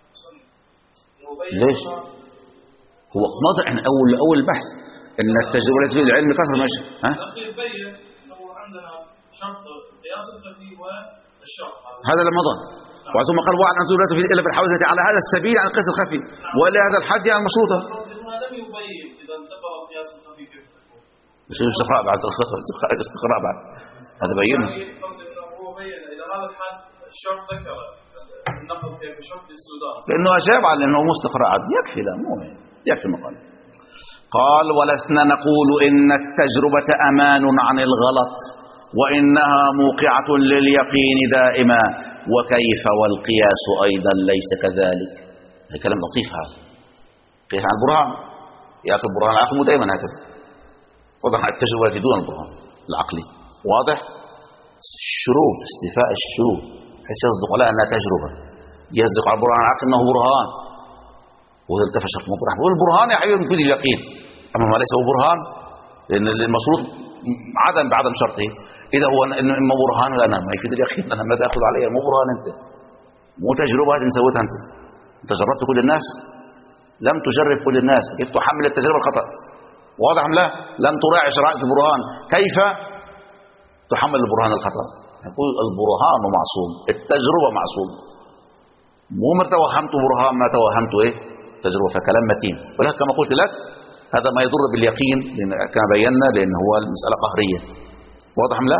ليش؟ هو ناطق عن أول أول بحث إن التجربة في العلم كثر ماشي، ها؟ يبين إنه عندنا شرط القياس الفردي والشرط هذا لما مضى، وثم قال وعد أن تولد إلا في الحوزة على هذا السبيل عن القياس الخفي ولا هذا الحد يعني المشروطة. لم يبين إذا انتقل القياس الخفي كيف تكون. مش استقراء بعد استقراء بعد هذا بينه. هو بين إذا هذا الحد الشرط ذكر النقل كيف شرط السودان. لأنه أجاب على أنه مستقرعات يكفي، لا مو يكفي مقال. قال ولسنا نقول إن التجربة أمان عن الغلط وإنها موقعة لليقين دائما، وكيف والقياس أيضا ليس كذلك. هذا كلام لطيف، هذا قياس على البرهان. يا أخي البرهان العقل مو دائما هكذا، وضح التجربة دون البرهان العقلي واضح. الشروط استيفاء الشروط حيث يصدق على أنها تجربة، يصدق على البرهان العقل أنه برهان، وإذا التفت شرط مو برهان. والبرهان يا حبيبي يفيد اليقين، أما ما ليس هو برهان، لأن المشروط عدم بعدم شرطه. إذا هو إما برهان ولا أنا ما يفيد اليقين، أنا ما تأخذ علي مو برهان، أنت مو تجربة هذه سويتها أنت. أنت جربت كل الناس؟ لم تجرب كل الناس، كيف تحمل التجربة الخطأ؟ واضح أم لا؟ لم تراعي شرائط البرهان، كيف تحمل البرهان الخطأ؟ يقول البرهان معصوم، التجربة معصوم. مو ما توهمت برهان ما توهمت إيه؟ تجربة. فكلام متين. ولكن كما قلت لك هذا ما يضر باليقين، لأن كما بينا لأن هو المسألة قهرية. واضح أم لا؟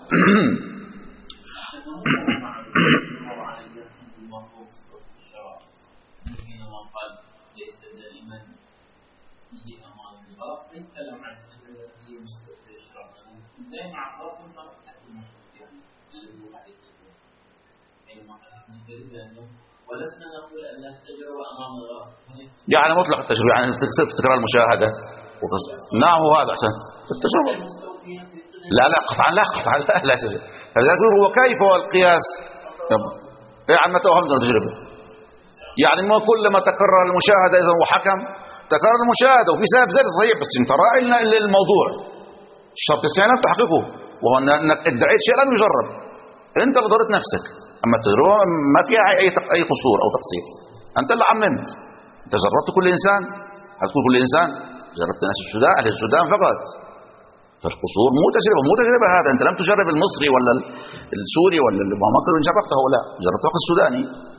ولسنا نقول أن التجربة أمام الغرب يعني مطلق التجربة، يعني تصير تكرار المشاهدة وتص... نعم هو هذا أحسن التجربة. لا لا قطعا لا قطعا لا لا شيء. فلذلك هو كيف هو القياس؟ يعني ما توهمت التجربة، يعني ما كلما تكرر المشاهدة إذا هو حكم تكرر المشاهدة وفي سبب ذلك صحيح، بس انت راعي الموضوع. الشرط الثاني لم تحققه، وهو انك ادعيت شيء لم يجرب، انت اللي ضررت نفسك. اما التجربة ما فيها اي اي قصور او تقصير، انت اللي عممت. انت جربت كل انسان، هتقول كل انسان جربت ناس السودان، اهل السودان فقط. فالقصور مو تجربة، مو تجربة هذا. انت لم تجرب المصري ولا السوري ولا المعمر، جربته ولا جربت فقط السوداني.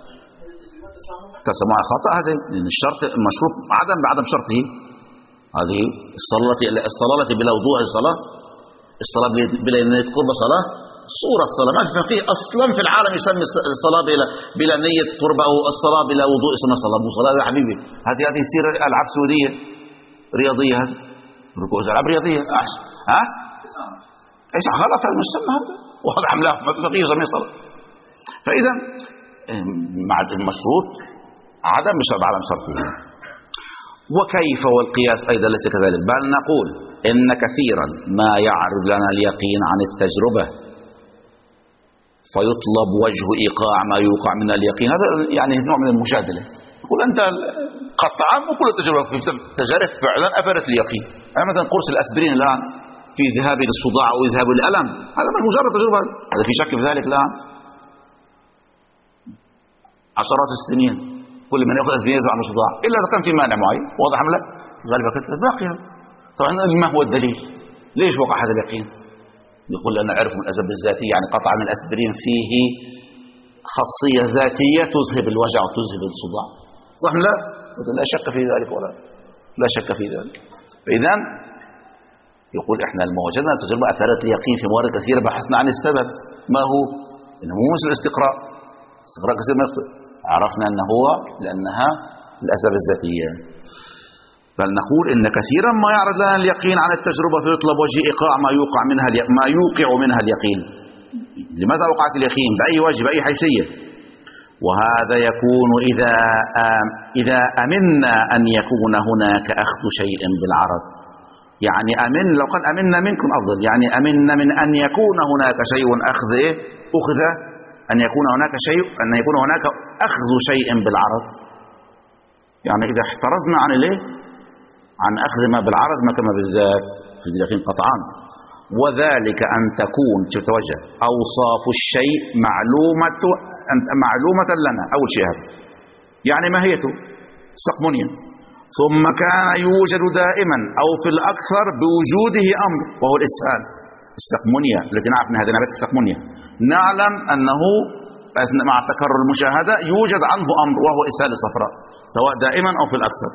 تسمع خطأ هذا، لأن الشرط المشروط عدم بعدم شرطه. هذه الصلاة الصلاة بلا وضوء الصلاة، الصلاة بلا نية قرب صلاة، صورة الصلاة. ما في فقيه أصلا في العالم يسمي الصلاة بلا بلا نية قرب، أو الصلاة بلا وضوء اسمها صلاة. مو صلاة يا حبيبي، هذه هذه تصير ألعاب سعودية رياضية، هذه ركوع ألعاب رياضية. ها؟ إيش غلط هذا المسمى هذا؟ واضح أم لا؟ ما في فقيه يسمي صلاة. فإذا مع المشروط عدم بسبب عدم شرطه. وكيف والقياس أيضا ليس كذلك، بل نقول إن كثيرا ما يعرض لنا اليقين عن التجربة فيطلب وجه إيقاع ما يوقع من اليقين. هذا يعني نوع من المجادلة. يقول أنت قطعا مو كل التجربة، في التجارب فعلا أفادت اليقين. يعني مثلا قرص الأسبرين الآن في ذهاب للصداع أو ذهاب للألم، هذا مش مجرد تجربة، هذا في شك في ذلك الآن. عشرات السنين كل من يأخذ أسبرين يزعل عن الصداع، إلا إذا كان في مانع معين. واضح أم لا؟ غالبا كثرة باقية. طبعا ما هو الدليل؟ ليش وقع هذا اليقين؟ يقول أنا أعرف من الأسباب الذاتية، يعني قطعا الأسبرين فيه خاصية ذاتية تذهب الوجع وتذهب الصداع. صح لا؟ لا شك في ذلك ولا لا شك في ذلك. فإذا يقول إحنا الموجودة التجربة أثارت اليقين في موارد كثيرة، بحثنا عن السبب ما هو، إنه مو مثل الاستقراء. استقراء كثير ما عرفنا أنه هو لأنها الأسباب الذاتية. بل نقول إن كثيرا ما يعرض لنا اليقين عن التجربة فيطلب وجه إيقاع ما يوقع منها ما يوقع منها اليقين. لماذا وقعت اليقين؟ بأي وجه، بأي حيثية؟ وهذا يكون إذا آم إذا أمنا أن يكون هناك أخذ شيء بالعرض. يعني أمن، لو قد أمنا منكم أفضل، يعني أمنا من أن يكون هناك شيء أخذ إيه؟ أخذ أن يكون هناك شيء أن يكون هناك أخذ شيء بالعرض. يعني إذا احترزنا عن الإيه؟ عن أخذ ما بالعرض ما كما بالذات في اليقين قطعا. وذلك أن تكون تتوجه أوصاف الشيء معلومة معلومة لنا. أول شيء هذا يعني ماهيته سقمونيا، ثم كان يوجد دائما أو في الأكثر بوجوده أمر وهو الإسهال. السقمونيا التي نعرف من هذه نبات السقمونيا، نعلم أنه مع تكرر المشاهدة يوجد عنه أمر وهو إسهال الصفراء، سواء دائما أو في الأكثر.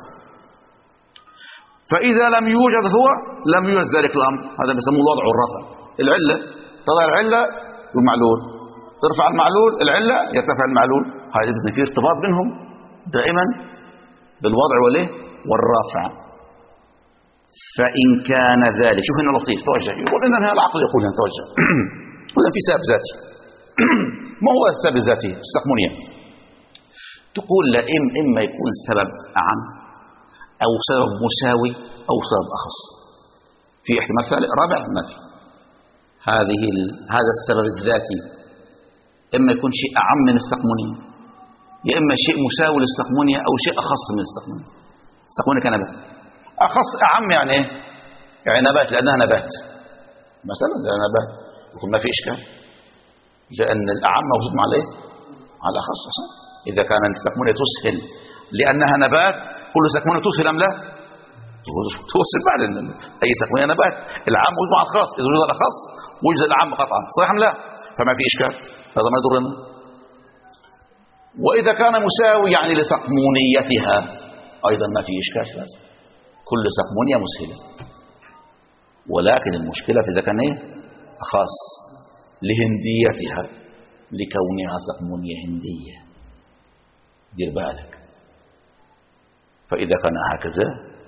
فإذا لم يوجد هو لم يوجد ذلك الأمر. هذا بيسموه الوضع والرفع. العلة تضع العلة والمعلول، ترفع المعلول العلة يرتفع المعلول. هذا في ارتباط بينهم دائما بالوضع والايه والرافع. فإن كان ذلك، شوف هنا لطيف توجه، يقول إذن هنا العقل يقول هنا توجه يقول في سبب ذاتي. ما هو السبب الذاتي؟ السقمونية. تقول لا إم إما يكون سبب أعم أو سبب مساوي أو سبب أخص. في احتمال ثالث رابع ما في. هذه ال... هذا السبب الذاتي إما يكون شيء أعم من السقمونية، يا إما شيء مساوي للسقمونية أو شيء أخص من السقمونية. السقمونية كنبات، أخص أعم يعني إيه؟ يعني نبات لأنها نبات مثلا، ده نبات يكون ما في إشكال، لأن الأعم موجود مع الإيه؟ مع الأخص. إذا كان السقمونية تسهل لأنها نبات، كل سقمونية تسهل أم لا؟ تسهل بعد أي سقمونية نبات. العام موجود مع الخاص، إذا وجد الأخص وجد العام قطعا، صحيح أم لا؟ فما في إشكال، هذا ما يضرنا. وإذا كان مساوي يعني لسقمونيتها أيضا ما في إشكال في هذا، كل سقمونية مسهلة. ولكن المشكلة في إذا كان إيه؟ خاص لهنديتها، لكونها سقمونية هندية، دير بالك. فإذا كان هكذا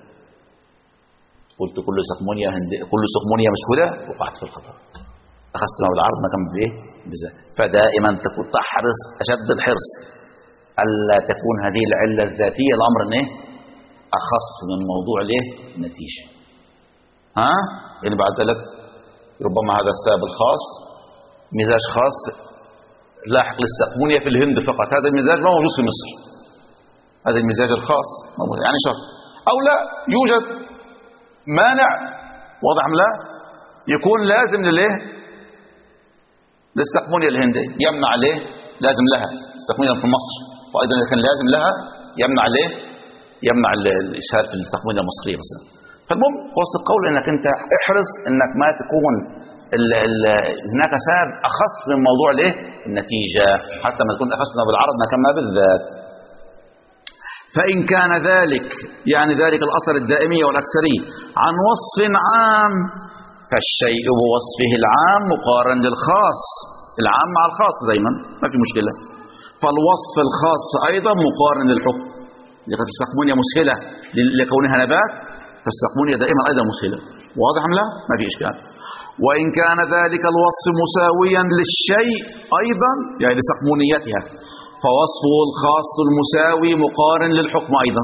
قلت كل سقمونية هندية، كل سقمونية مسهولة، وقعت في الخطر، أخذتنا بالعرض ما كان بإيه؟ بذلك. فدائما تكون تحرص أشد الحرص ألا تكون هذه العلة الذاتية الأمر إيه؟ أخص من موضوع ليه؟ النتيجة. ها؟ يعني بعد ذلك ربما هذا السبب الخاص مزاج خاص لاحق للسقمونية في الهند فقط، هذا المزاج ما موجود في مصر، هذا المزاج الخاص موجود يعني شرط. أو لا يوجد مانع وضع لا يكون لازم لليه؟ للسقمونية الهندية، يمنع ليه؟ لازم لها السقمونية في مصر، وأيضا إذا كان لازم لها يمنع ليه؟ يمنع الإشهار في السقمونية المصرية مثلا. فالمهم خلاص القول انك انت احرص انك ما تكون ال ال هناك سبب اخص من موضوع ليه النتيجة، حتى ما تكون اخصنا بالعرض ما كان ما بالذات. فإن كان ذلك يعني ذلك الأثر الدائمية والأكثرية عن وصف عام، فالشيء بوصفه العام مقارن للخاص، العام مع الخاص دايما ما في مشكلة. فالوصف الخاص أيضا مقارن للحكم. إذا كانت السقمونية مسهلة لكونها نبات، فالسقمونية دائما أيضا مسهلة، واضح أم لا؟ ما في إشكال. وإن كان ذلك الوصف مساويا للشيء أيضا يعني لسقمونيتها، فوصفه الخاص المساوي مقارن للحكم أيضا،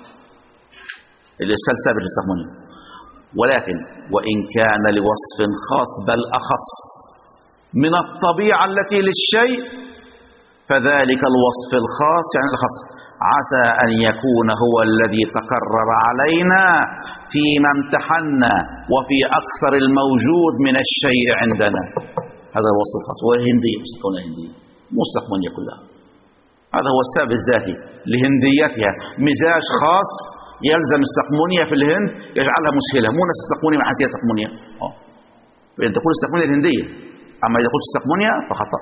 الإشكال ثابت للسقمونية. ولكن وإن كان لوصف خاص بل أخص من الطبيعة التي للشيء، فذلك الوصف الخاص يعني الخاص عسى أن يكون هو الذي تقرر علينا فيما امتحنا وفي أكثر الموجود من الشيء عندنا. هذا هو الوصف الخاص، وهي هندية مش كونها هندية، مو السقمونية كلها. هذا هو السبب الذاتي لهنديتها، مزاج خاص يلزم السقمونية في الهند يجعلها مسهلة، مو نفس السقمونية مع حسية سقمونية. فإن تقول السقمونية الهندية، أما إذا قلت السقمونية فخطأ.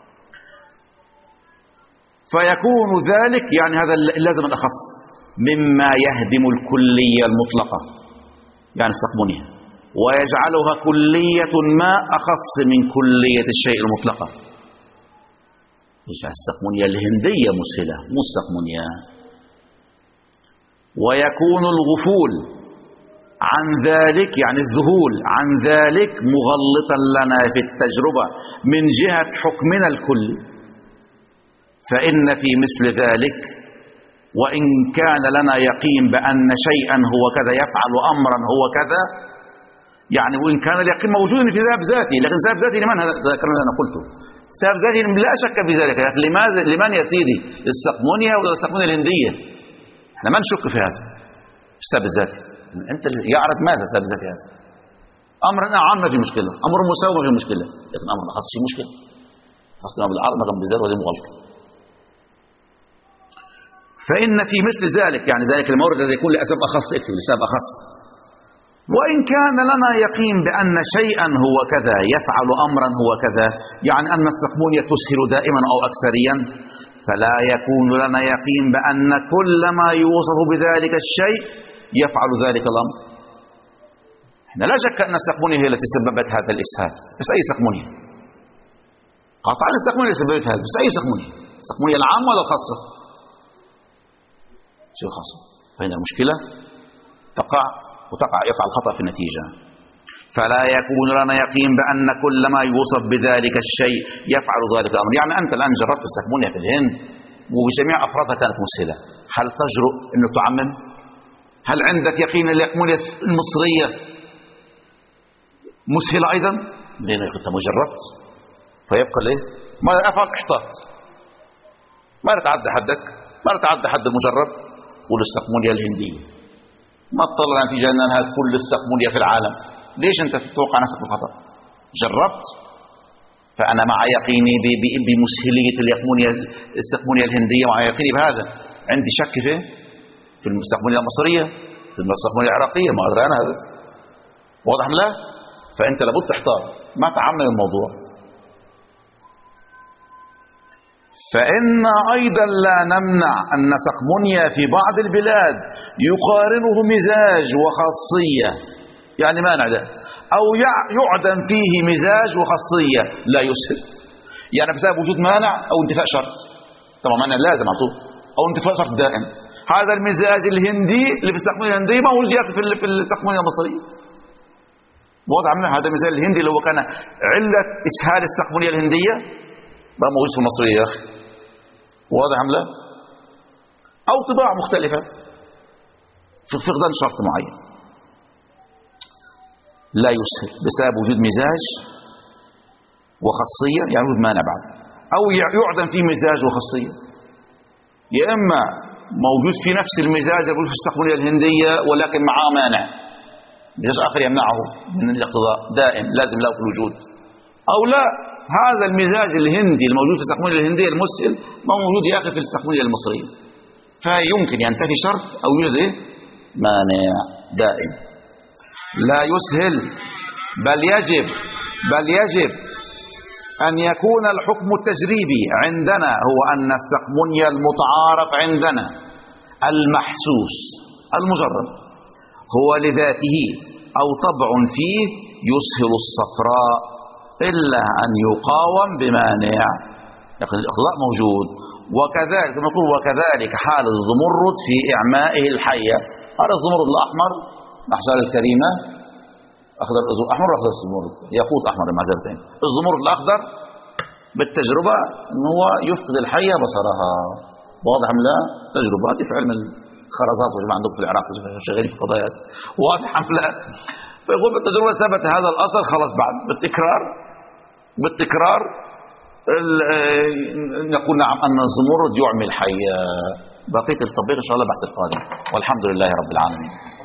فيكون ذلك يعني هذا اللازم الأخص مما يهدم الكلية المطلقة يعني السقمونية، ويجعلها كلية ما أخص من كلية الشيء المطلقة. يجعل السقمونية الهندية مسهلة مو السقمونية. ويكون الغفول عن ذلك يعني الذهول عن ذلك مغلطا لنا في التجربة من جهة حكمنا الكلي. فإن في مثل ذلك وإن كان لنا يقين بأن شيئا هو كذا يفعل أمرا هو كذا، يعني وإن كان اليقين موجود في سبب ذاتي، لكن سبب ذاتي لمن؟ هذا الكلام اللي أنا قلته، سبب ذاتي لا شك في ذلك. لماذا لمن يا سيدي؟ السقمونية ولا السقمونية الهندية؟ احنا ما نشك في هذا السبب الذاتي. انت يعرف ماذا السبب الذاتي هذا؟ امر عام ما في مشكله، امر مساوي ما في مشكله، لكن امر خاص في مشكله، خاصة بالعرض ما كان بزر وهذه مغالطه. فإن في مثل ذلك يعني ذلك المورد الذي يكون لأسباب أخص، اكتب لسبب أخص. وإن كان لنا يقين بأن شيئا هو كذا يفعل أمرا هو كذا، يعني أن السقمونية تسهل دائما أو أكثريا، فلا يكون لنا يقين بأن كل ما يوصف بذلك الشيء يفعل ذلك الأمر. احنا لا شك أن السقمونية هي التي سببت هذا الإسهال، بس أي سقمونية؟ قطعا الاستقمونية سببت هذا، بس أي استقمونية؟ الاستقمونية العامة ولا الخاصة؟ شو الخاصة؟ فهنا المشكلة تقع وتقع يقع الخطأ في النتيجة. فلا يكون لنا يقين بأن كل ما يوصف بذلك الشيء يفعل ذلك الأمر. يعني أنت الآن جربت الاستقمونية في الهند وبجميع أفرادها كانت مسهلة، هل تجرؤ أنه تعمم؟ هل عندك يقين أن الأكمولية المصرية مسهلة أيضا؟ لأنك كنت مجربت. فيبقى ليه؟ ما أفعل احتاط، ما نتعدى حدك، ما نتعدى حد المجرب. قول الاستقمولية الهندية، ما تطلع نتيجة أنها كل الاستقمولية في العالم. ليش أنت تتوقع نفسك بالخطأ؟ جربت. فأنا مع يقيني بمسهلية الاستقمولية الهندية، مع يقيني بهذا. عندي شك فيه في المستقبلية المصرية، في المستقبلية العراقية، ما أدري أنا هذا واضح لا؟ فأنت لابد تحتار، ما تعمم الموضوع. فإن أيضا لا نمنع أن سقمونيا في بعض البلاد يقارنه مزاج وخاصية، يعني مانع ده، أو يعدم فيه مزاج وخاصية لا يسهل، يعني بسبب وجود مانع أو انتفاء شرط. طبعا مانع لازم على طول، أو انتفاء شرط دائم. هذا المزاج الهندي اللي في السقمونية الهندية ما هو في في السقمونية المصرية. واضح منه هذا المزاج الهندي اللي هو كان علة إسهال السقمونية الهندية ما موجود في المصرية يا أخي. واضح لا؟ أو طباع مختلفة في فقدان شرط معين لا يسهل بسبب وجود مزاج وخاصية، يعني وجود مانع بعد، أو يعدم فيه مزاج وخاصية. يا إما موجود في نفس المزاج اللي في السقمونية الهندية ولكن معه مانع، مزاج آخر يمنعه من الاقتضاء دائم لازم له في الوجود، أو لا هذا المزاج الهندي الموجود في السقمونية الهندية المسهل ما موجود يا أخي في السقمونية المصرية، فيمكن ينتفي شرط أو يوجد إيه؟ مانع دائم لا يسهل. بل يجب بل يجب أن يكون الحكم التجريبي عندنا هو أن السقمونية المتعارف عندنا المحسوس المجرب هو لذاته أو طبع فيه يسهل الصفراء إلا أن يقاوم بمانع، لكن الإقضاء موجود. وكذلك نقول وكذلك حال الزمرد في إعمائه الحية. هذا الزمرد الأحمر الأحجار الكريمة أخضر أحمر أخضر الزمرد ياقوت أحمر المعزلتين. الزمرد الأخضر بالتجربة أنه هو يفقد الحية بصرها. واضح لا؟ تجربة هذه في علم الخرزات وجماعة عندكم في العراق شغالين في قضايات. واضح لا؟ فيقول بالتجربة ثبت هذا الأصل، خلاص بعد بالتكرار بالتكرار نقول نعم أن الزمرد يعمي الحية. بقية التطبيق إن شاء الله بحث القادم، والحمد لله رب العالمين.